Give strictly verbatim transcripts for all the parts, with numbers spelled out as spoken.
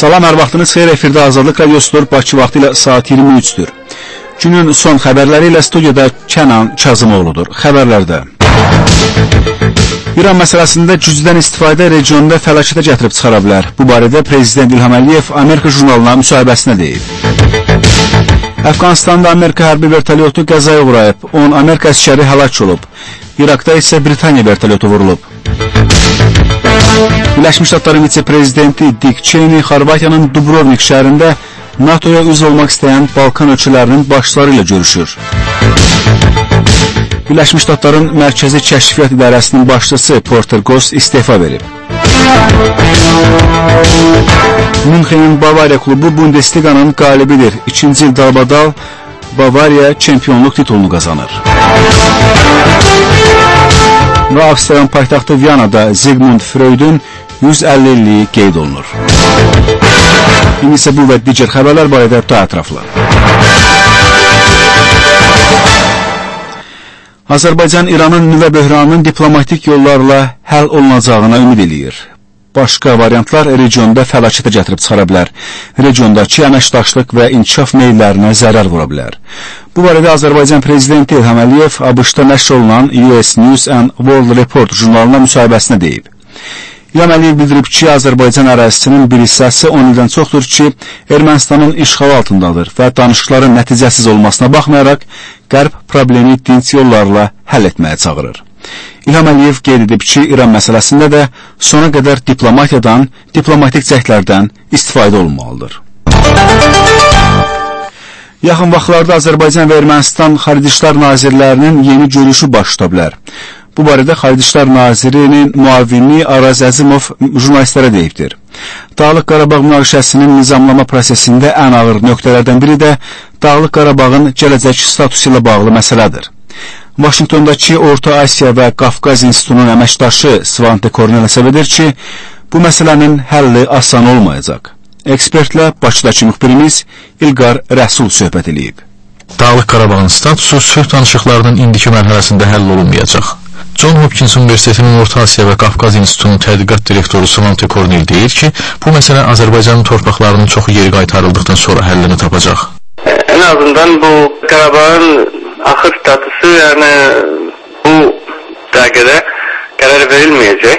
Salam, hər vaxtınız xeyir, efirdə Azadlıq Radiosudur, Bakı vaxtı ilə saat iyirmi üçdür. Günün son xəbərləri ilə studiyada Kənan Kazımoğludur. Xəbərlərdə İran məsələsində gücdən istifadə regionda fəlakətə gətirib çıxara bilər. Bu barədə Prezident İlham Əliyev Amerika jurnalına müsahibəsində deyib. Əfqanistanda Amerika hərbi vertolyotu qəzaya uğrayıb, on Amerika əskəri həlak olub. İraqda isə Britaniya vertolyotu vurulub. Birləşmiş Ştatların vitse-prezidenti Dick Cheney Xorvatiyanın Dubrovnik şəhərində NATOya üzv olmaq istəyən Balkan ölkələrinin başçıları ilə görüşür. Birləşmiş Ştatların Mərkəzi Kəşfiyyat İdarəsinin başçısı Porter Goss istefa verib. Münxenin Bavariya klubu Bundesliqanın qalibidir. İkinci il dalbadal Bavariya çempionluq titulunu qazanır. Və Avstriyanın paytaxtı Viyanada Sigmund Freudun yüz əlli illiyi qeyd olunur. İndi isə bu və digər xəbərlər barədə daha ətraflı. Azərbaycan İranın nüvə böhranının diplomatik yollarla həll olunacağına ümid eləyir. Başqa variantlar regionda fəlakətə gətirib çıxara bilər. Regiondakı əməkdaşlıq və inkişaf meyllərinə zərər vura bilər. Bu barədə Azərbaycan Prezidenti İlham Əliyev ABŞ-da nəşr olunan U S News and World Report jurnalına müsahibəsində deyib. İlham Əliyev bildirib ki, Azərbaycan ərazisinin bir hissəsi on ildən çoxdur ki, Ermənistanın işğalı altındadır və danışıqların nəticəsiz olmasına baxmayaraq, Qərb problemi dinc yollarla həll etməyə çağırır. İlham Əliyev qeyd edib ki, İran məsələsində də sona qədər diplomatiyadan, diplomatik cəhdlərdən istifadə olunmalıdır. Yaxın vaxtlarda Azərbaycan və Ermənistan Xarici İşlər Nazirlərinin yeni görüşü baş tuta bilər. Bu barədə Xarici İşlər Nazirinin müavini Araz Əzimov jurnalistlərə deyibdir. Dağlıq Qarabağ münaqişəsinin nizamlama prosesində ən ağır nöqtələrdən biri də Dağlıq Qarabağın gələcək statusu ilə bağlı məsələdir. Vaşinqtondakı Orta Asiya və Qafqaz İnstitutunun əməkdaşı Svante Kornel hesab edir ki, bu məsələnin həlli asan olmayacaq. Ekspertlə Bakıdakı müxbirimiz İlqar Rəsul söhbət edib. Dağlıq Qarabağın statusu sülh danışıqlarının indiki mərhələsində həll olunmayacaq. John Hopkins Universitetinin Orta Asiya və Qafqaz İnstitutunun tədqiqat direktoru Svante Kornel deyir ki, bu məsələ Azərbaycanın torpaqlarının çoxu yeri qaytarıldıqdan sonra həllini tapacaq. En azından bu Qarabağın axır statusu, yani bu dəqiqədə qərar verilməyəcək.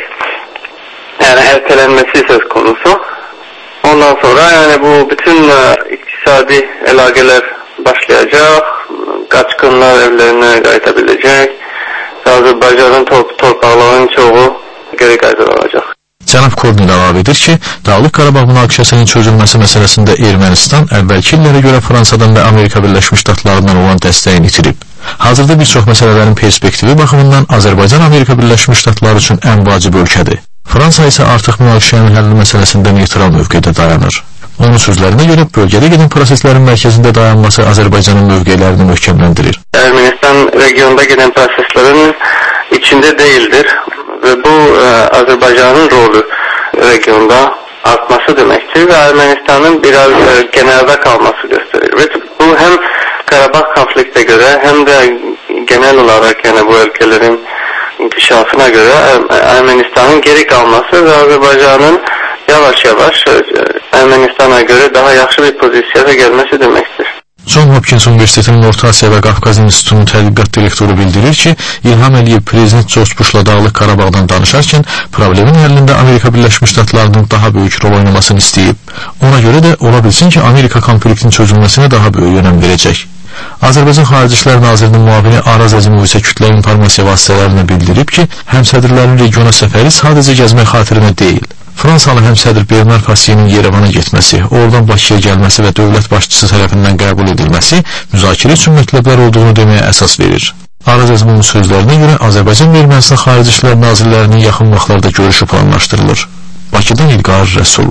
Yani ertelenmesi söz konusu. Ondan sonra yani bu bütün iktisadi əlaqələr başlayacaq, qaçqınlar evlərinə qayıtabiləcək. Azərbaycanın torpaqlarının çoxu geri qaytarılacaq. Cənab Kornel əlavə edir ki, Dağlıq Qarabağ münaqişəsinin çözülməsi məsələsində Ermənistan əvvəlki illərə görə Fransadan və Amerika Birləşmiş Ştatlarından olan dəstəyini itirib. Hazırda bir çox məsələlərin perspektivi baxımından Azərbaycan Amerika Birləşmiş Ştatları üçün ən vacib ölkədir. Fransa isə artıq münaqişənin həlli məsələsində neytral mövqedə dayanır. Onun sözlərinə görə bölgədə gedən proseslərin mərkəzində dayanması Azərbaycanın mövqelərini möhkəmləndirir. Ermənistan regionda gedən proseslərin içində deyildir və bu ə, Azərbaycanın rolü regionda artması deməkdir və Ermənistanın biraz ə, kənarda qalması göstərir. Və bu həm Qarabağ konfliktə görə, həm də genel olaraq yəni bu ölkələrin inkişafına görə Ermənistanın geri qalması və Azərbaycanın yavaş-yavaş Ermənistana görə daha yaxşı bir pozisiyaya gəlməsi deməkdir. John Hopkins Universitetinin Orta Asiya və Qafqaz İnstitutunun tədqiqat direktoru bildirir ki, İlham Əliyev Prezident George Bushla Dağlıq Qarabağdan danışarkən problemin həllində Amerika Birləşmiş Ştatlarının daha böyük rol oynamasını istəyib. Ona görə də ola bilsin ki, Amerika konfliktin çözülməsinə daha böyük önəm verəcək. Azərbaycan Xarici İşlər Nazirinin müavini Araz Əzimov isə kütləvi informasiya vasitələrinə bildirib ki, həmsədrlərin regiona səfəri sadəcə gəzmək xatirinə deyil. Fransalı həmsədr Bernard Fasiyinin Yerevana getməsi, oradan Bakıya gəlməsi və dövlət başçısı tərəfindən qəbul edilməsi müzakirə üçün mətləblər olduğunu deməyə əsas verir. Araz Əzimovun sözlərinə görə Azərbaycan və Ermənistan Xarici İşlər Nazirlərinin yaxın vaxtlarda görüşü planlaşdırılır. Bakıdan İlqar Rəsul.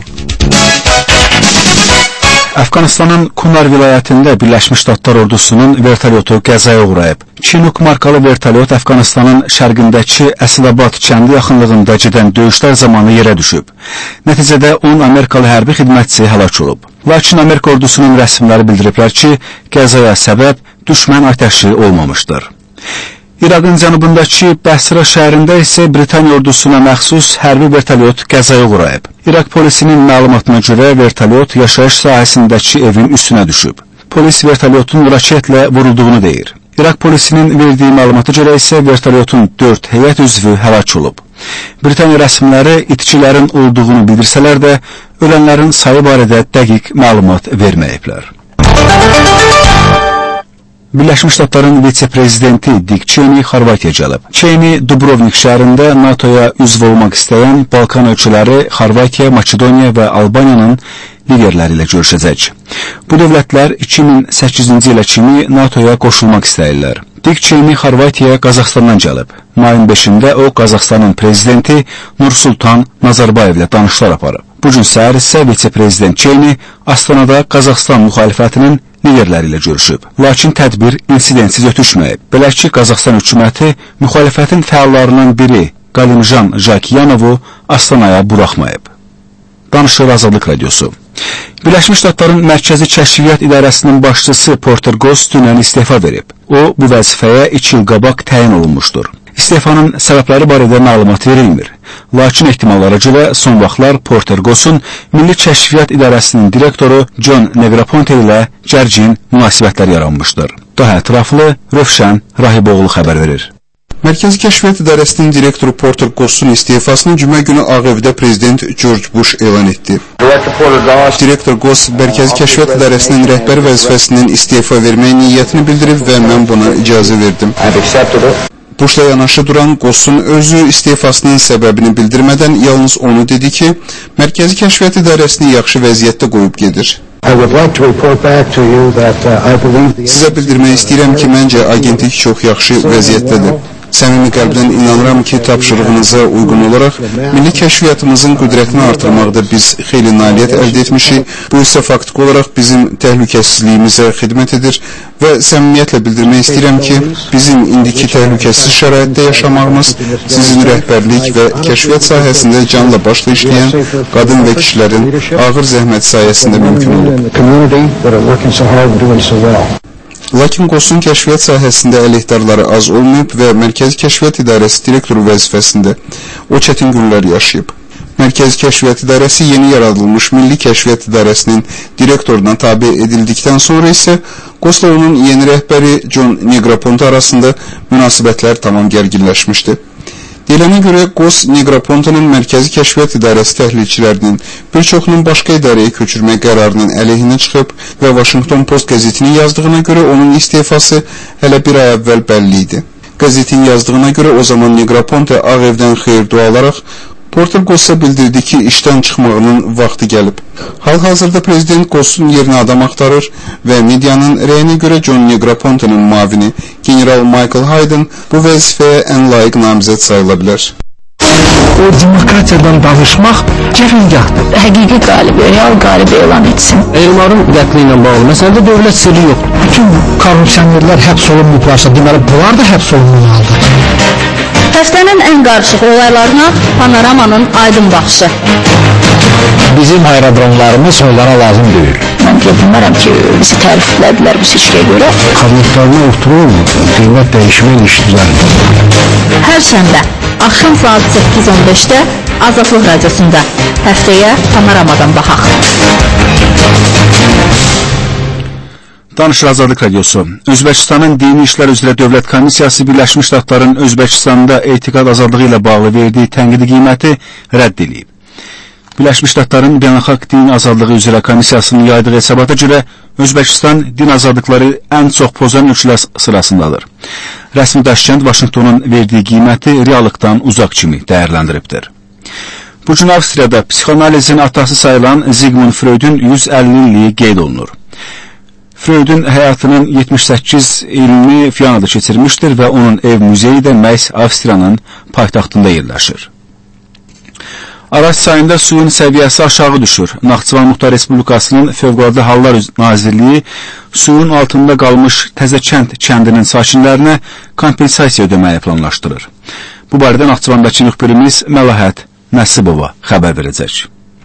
Əfqanistanın Kunar vilayətində Birləşmiş Ştatlar ordusunun vertolyotu qəzaya uğrayıb. Chinook markalı vertolyot Əfqanistanın şərqindəki Əsilabad kəndi yaxınlığında gedən döyüşlər zamanı yerə düşüb. Nəticədə on Amerikalı hərbi xidmətçi həlak olub. Lakin Amerika ordusunun rəsmiləri bildiriblər ki, qəzaya səbəb düşmən atəşi olmamışdır. İraqın cənubundakı Bəsra şəhərində isə Britaniya ordusuna məxsus hərbi vertolyot qəzaya uğrayıb. İraq polisinin məlumatına görə vertolyot yaşayış sahəsindəki evin üstünə düşüb. Polis vertolyotun raketlə vurulduğunu deyir. İraq polisinin verdiyi məlumata görə isə vertolyotun dörd heyət üzvü həlak olub. Britaniya rəsmiləri itkilərin olduğunu bildirsələr də, ölənlərin sayı barədə dəqiq məlumat verməyiblər. Birləşmiş Ştatların vitse-prezidenti Dick Cheney Xorvatiyaya gəlib. Cheney Dubrovnik şəhərində NATOya üzv olmaq istəyən Balkan ölkələri Xorvatiya, Makedoniya və Albaniyanın liderləri ilə görüşəcək. Bu dövlətlər iki min səkkizinci ilə kimi NATOya qoşulmaq istəyirlər. Dick Cheney Xorvatiyaya Qazaxstandan gəlib. Mayın beşində o, Qazaxstanın prezidenti Nursultan Nazarbayevlə danışıqlar aparıb. Bu gün səhər isə vitse-prezident Cheney Astanada Qazaxstan müxalifətinin liderləri ilə görüşüb. Lakin tədbir insidentsiz ötüşməyib. Belə ki, Qazaxstan hökuməti müxalifətin fəallarından biri Qalimjan Jakiyanovu Astanaya buraxmayıb. Danışır Azadlıq Radiosu. Birləşmiş Ştatların Mərkəzi Kəşfiyyat İdarəsinin başçısı Porter Goss dünən istefa verib. O, bu vəzifəyə iki il qabaq təyin olunmuşdur. İstefanın səbəbləri barədə məlumat verilmir. Lakin ehtimallara görə son vaxtlar Porter Goss'un Milli Kəşfiyyat İdarəsinin direktoru John Negroponte ilə gərgin münasibətlər yaranmışdır. Daha ətraflı Rövşən Rahiboğlu xəbər verir. Mərkəzi Kəşfiyyat İdarəsinin direktoru Porter Goss'un istifasını cümə günü Ağ Evdə Prezident George Bush elan etdi. Direktor Goss Mərkəzi Kəşfiyyat İdarəsinin rəhbər vəzifəsindən istifa vermək niyyətini bildirib və mən buna icazə verdim. Bushla yanaşı duran Goss'un özü istifasının səbəbini bildirmədən yalnız onu dedi ki, Mərkəzi Kəşfiyyat İdarəsini yaxşı vəziyyətdə qoyub gedir. Sizə bildirmək istəyirəm ki, məncə agentlik çox yaxşı vəziyyətdədir. Səmimi qəlbdən inanıram ki, tapşırığınıza uyğun olaraq milli kəşfiyyatımızın qüdrətini artırmaqda biz xeyli nailiyyət əldə etmişik. Bu isə faktiki olaraq bizim təhlükəsizliyimizə xidmət edir və səmimiyyətlə bildirmək istəyirəm ki, bizim indiki təhlükəsiz şəraitdə yaşamağımız sizin rəhbərlik və kəşfiyyat sahəsində canla başla işləyən qadın və kişilərin ağır zəhmət sayəsində mümkün olub. Lakin Goss'un kəşfiyyat sahəsində əleyhdarları az olmayıb və Mərkəzi Kəşfiyyat İdarəsi direktoru vəzifəsində o çətin günlər yaşayıb. Mərkəzi Kəşfiyyat İdarəsi yeni yaradılmış Milli Kəşfiyyat İdarəsinin direktoruna tabi edildikdən sonra isə Goss'la onun yeni rəhbəri John Negroponte arasında münasibətlər tamam gərginləşmişdi. Deyilənə görə Goss Negroponte'nin Mərkəzi Kəşfiyyat İdarəsi təhlilçilərinin bir çoxunun başqa idarəyə köçürmək qərarının əleyhinə çıxıb və Washington Post qəzetinin yazdığına görə onun istifası hələ bir ay əvvəl bəlli idi. Qəzetin yazdığına görə o zaman Negroponte Ağ Evdən xeyir dua alaraq Porter Goss'a bildirdi ki, işdən çıxmağının vaxtı gəlib. Hal-hazırda Prezident Goss'un yerinə adam axtarır və medianın rəyinə görə John Negroponte'nin mavini General Michael Hayden bu vəzifəyə ən layiq namizəd sayıla bilər. O demokratiyadan danışmaq cəfəngahdır. Həqiqi qalibi, real qalibi elan etsin. Elmarın qətli ilə bağlı məsələdə dövlət sirri yoxdur. Bütün korrupsionerlər həbs olunmublarsa, deməli bunlar da həbs olunmalıdır. Həftənin ən qarışıq olaylarına Panoramanın aydın baxışı. Bizim aerodromlarımız onlara lazım deyil. Mən bilmərəm ki, bizi təriflədilər bu seçkiyə görə. Kabinetlərine oturulmur, qiymət dəyişmə ilişkiləri. Hər şənbə, axşam saat səkkiz on beşdə Azadlıq Radiosunda. Həftəyə Panoramadan baxaq. Danışır Azadlıq Radiosu. Özbəkistanın Dini İşlər üzrə Dövlət Komissiyası Birləşmiş Ştatların Özbəkistanda etiqad azadlığı ilə bağlı verdiyi tənqidi qiyməti rədd edib. Birləşmiş Ştatların Beynəlxalq Din Azadlığı üzrə Komissiyasının yaydığı hesabata görə Özbəkistan din azadlıqları ən çox pozan ölkələr sırasındadır. Rəsmi daşkənd Vaşinqtonun verdiyi qiyməti reallıqdan uzaq kimi dəyərləndiribdir. Bu gün Avstriyada psixoanalizin atası sayılan Sigmund Freud'un yüz əlli illiyi qeyd olunur. Freud'un həyatının yetmiş səkkiz ilini Viyanada keçirmişdir və onun ev muzeyi də məhz Avstriyanın paytaxtında yerləşir. Araç çayında suyun səviyyəsi aşağı düşür. Naxçıvan Muxtar Respublikasının Fövqəladə Hallar Nazirliyi suyun altında qalmış Təzəkənd kəndinin sakinlərinə kompensasiya ödəməyi planlaşdırır. Bu barədə Naxçıvandakı müxbirimiz Məlahət Nəsibova xəbər verəcək.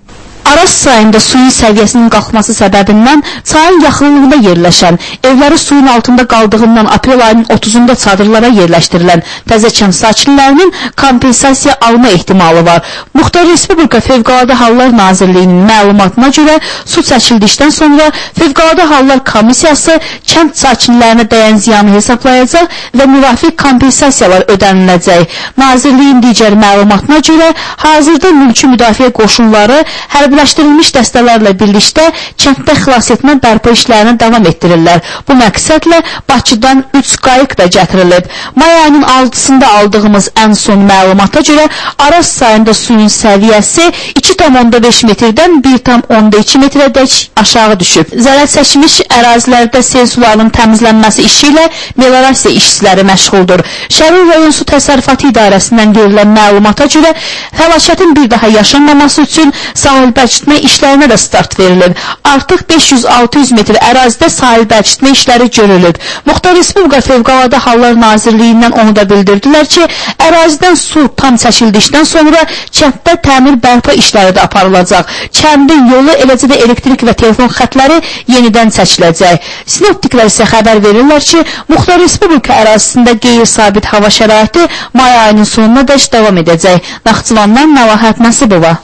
Araz çayında suyun səviyyəsinin qalxması səbəbindən çayın yaxınlığında yerləşən, evləri suyun altında qaldığından aprel ayının otuzunda çadırlara yerləşdirilən Təzəkən sakinlərinin kompensasiya alma ehtimalı var. Muxtar Respublika Fövqəladə Hallar Nazirliyinin məlumatına görə su çəkildikdən sonra Fövqəladə Hallar Komissiyası kənd sakinlərinə dəyən ziyanı hesablayacaq və müvafiq kompensasiyalar ödəniləcək. Nazirliyin digər məlumatına görə hazırda mülki müdafiə qoşunları hərbiləşdirilmiş dəstələrlə birlikdə kənddə xilas etmə bərpa işlərini davam etdirirlər. Bu məqsədlə Bakıdan üç qayıq da gətirilib. May ayının altısında aldığımız ən son məlumata görə Araz çayında suyun səviyyəsi iki tam onda beş metrdən bir tam onda iki metrədək aşağı düşüb. Zərər çəkmiş ərazilərdə sel sularının təmizlənməsi işi ilə meliorasiya işçiləri məşğuldur. Şərur rayon su təsərrüfatı idarəsindən verilən məlumata görə fəlakətin bir daha yaşanmaması üçün sahil bərkitmə işlərinə də start verilib. Artıq beş yüz altı yüz metr ərazidə sahil bərkitmə işləri görülüb. Muxtar Respublika Fövqəladə Hallar Nazirliyindən onu da bildirdilər ki, ərazidən su tam çəkildikdən sonra kənddə təmir bərpa işləri də aparılacaq. Kəndin yolu, eləcə də elektrik və telefon xətləri yenidən çəkiləcək. Sinoptiklər isə xəbər verirlər ki, Muxtar Respublika ərazisində qeyri-sabit hava şəraiti may ayının sonuna dək davam edəcək. Naxçıvandan Nəvahət Nəsibova.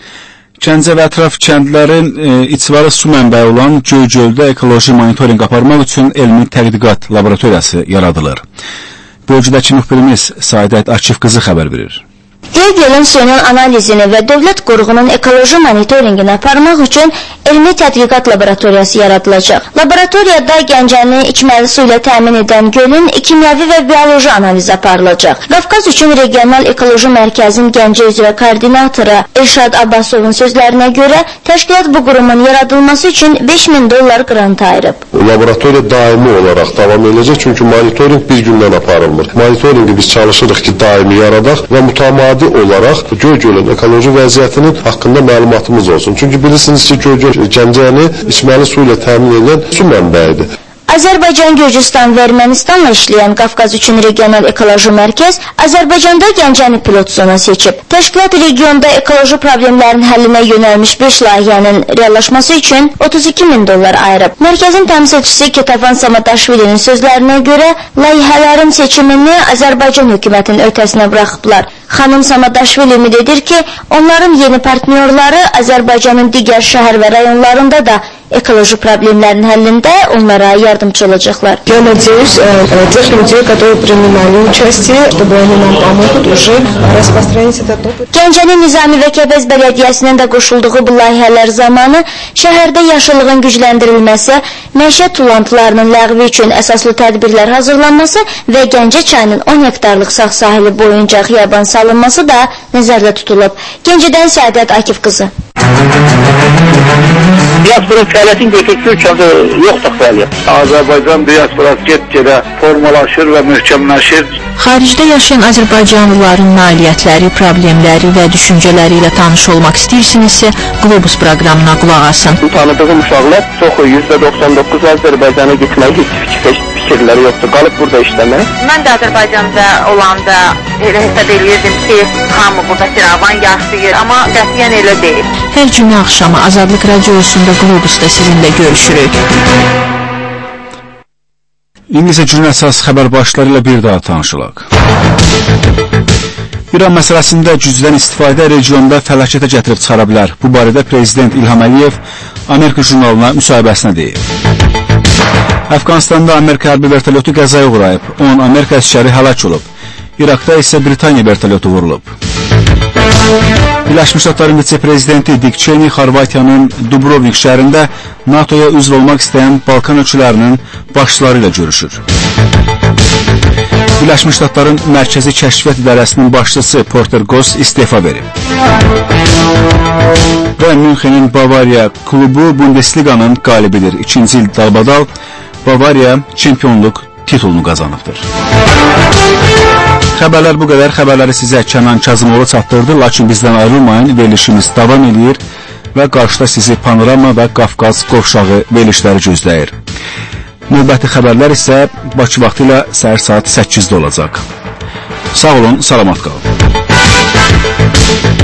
Gəncə və ətraf kəndlərin e, içvari su mənbəyi olan Göygöldə ekoloji monitorinq aparmaq üçün elmi tədqiqat laboratoriyası yaradılır. Bölgədəki müxbirimiz Saidət Akif qızı xəbər verir. Göygölün suyunun analizini və dövlət qurğunun ekoloji monitoringini aparmaq üçün elmi tədqiqat laboratoriyası yaradılacaq. Laboratoriyada Gəncəni içməli su ilə təmin edən gölün kimyəvi və bioloji analizi aparılacaq. Qafqaz üçün regional ekoloji mərkəzin Gəncə üzrə koordinatoru Elşad Abbasovun sözlərinə görə təşkilat bu qurumun yaradılması üçün beş min dollar qrant ayırıb. Laboratoriya daimi olaraq davam edəcək, çünki monitoring bir gündən aparılmır. Monitoringi biz çalışırıq ki, daimi yaradaq və mütəmadi olaraq Göygölün ekoloji vəziyyətinin haqqında məlumatımız olsun. Çünki bilirsiniz ki, Göygöl Gəncəni içməli su ilə təmin edən su mənbəyidir. Azərbaycan, Gürcüstan və Ermənistanla işləyən Qafqaz üçün regional ekoloji mərkəz Azərbaycanda Gəncəni pilot zona seçib. Təşkilat regionda ekoloji problemlərin həllinə yönəlmiş beş layihənin reallaşması üçün otuz iki min dollar ayırıb. Mərkəzin təmsilçisi Ketavan Samadaşvilinin sözlərinə görə layihələrin seçimini Azərbaycan hökumətinin öhdəsinə buraxıblar. Xanım Samadaşvili ümid edir ki, onların yeni partnyorları Azərbaycanın digər şəhər və rayonlarında da ekoloji problemlərin həllində onlara yardımcı olacaqlar. Я надеюсь, тех людей, которые принимали участие, чтобы они нам помогут уже распространить этот опыт. Gəncənin Nizami və Kəbəz Bələdiyyəsinin də qoşulduğu bu layihələr zamanı şəhərdə yaşıllığın gücləndirilməsi, məişət tullantılarının ləğvi üçün əsaslı tədbirlər hazırlanması və Gəncə çayının on hektarlıq sağ sahili boyunca xiyaban salınması da nəzərdə tutulub. Gəncədən Səadət Akif qızı. Diasporun fəaliyyətin götürdüyü ölkədə yoxdur fəaliyyət. Azərbaycan diasporası get-gedə formalaşır və möhkəmləşir. Xaricdə yaşayan Azərbaycanlıların nailiyyətləri, problemləri və düşüncələri ilə tanış olmaq istəyirsinizsə, Globus proqramına qulaq asın. Tanıdığım uşaqlar çoxu yüzdə doxsan doqquz Azərbaycana getməyi heç fikirləri yoxdur, qalıb burada işləmək. Mən də Azərbaycanda olanda elə hesab edirdim ki, hamı burada firavan yaşayır, amma qətiyyən elə deyil. Hər cümə axşamı Azadlıq Radiosunda Globusda sizinlə görüşürük. İndi isə günün əsas xəbər başları ilə bir daha tanışılaq. İran məsələsində gücdən istifadə regionda fəlakətə gətirib çıxara bilər. Bu barədə Prezident İlham Əliyev Amerika jurnalına müsahibəsində deyib. Əfqanistanda Amerika hərbi vertolyotu qəzaya uğrayıb. on Amerika əsgəri həlak olub. İraqda isə Britaniya vertolyotu vurulub. Birləşmiş Ştatların vitse-prezidenti Dick Cheney Xorvatiyanın Dubrovnik şəhərində NATOya üzv olmaq istəyən Balkan ölkələrinin başçıları ilə görüşür. Birləşmiş Ştatların Mərkəzi Kəşfiyyat İdarəsinin başçısı Porter Goss istefa verib. Və Münxenin Bavariya klubu Bundesliqanın qalibidir. İkinci il dalbadal Bavariya çempionluq titulunu qazanıbdır. Xəbərlər bu qədər. Xəbərləri sizə Kənan Kazımoğlu çatdırdı, lakin bizdən ayrılmayın, verilişimiz davam edir və qarşıda sizi Panorama və Qafqaz qovşağı verilişləri gözləyir. Növbəti xəbərlər isə Bakı vaxtı ilə səhər saat səkkizdə olacaq. Sağ olun, salamat qalın.